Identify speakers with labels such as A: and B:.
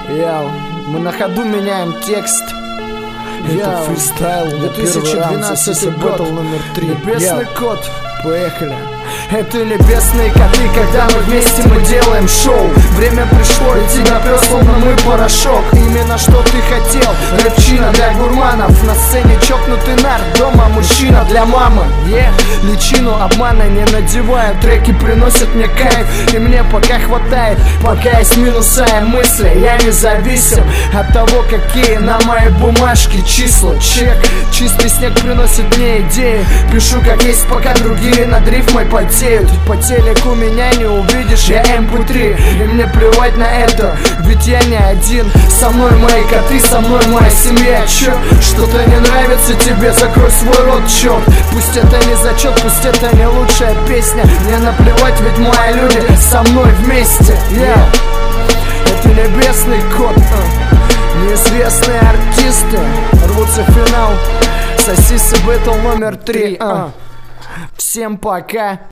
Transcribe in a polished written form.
A: Мы на ходу меняем текст. Это фристайл, 2012 год, номер 3. Небесный кот. Поехали. Это небесные коты, когда мы вместе мы делаем шоу. Время пришло, и тебя прёс, словно мы порошок. Именно что ты хотел, рэпчина для гурманов. На сцене чокнутый нард, дома мужчина для мамы. Личину обмана не надеваю, треки приносят мне кайф, и мне пока хватает. Пока есть минуса и мысли, я независим от того, какие на моей бумажке числа. Чек, чистый снег приносит мне идеи. Пишу как есть, пока другие над рифмой потеют. По телеку меня не увидишь, я MP3, и мне плевать на это, ведь я не один. Со мной мои коты, со мной моя семья. Чё, что-то не нравится тебе, закрой свой рот, чёрт. Пусть это не зачет, пусть это не лучшая песня, мне наплевать, ведь мои люди со мной вместе. Это небесный кот. Неизвестные артисты рвутся в финал. Сосисы Бэтл номер 3. Всем пока.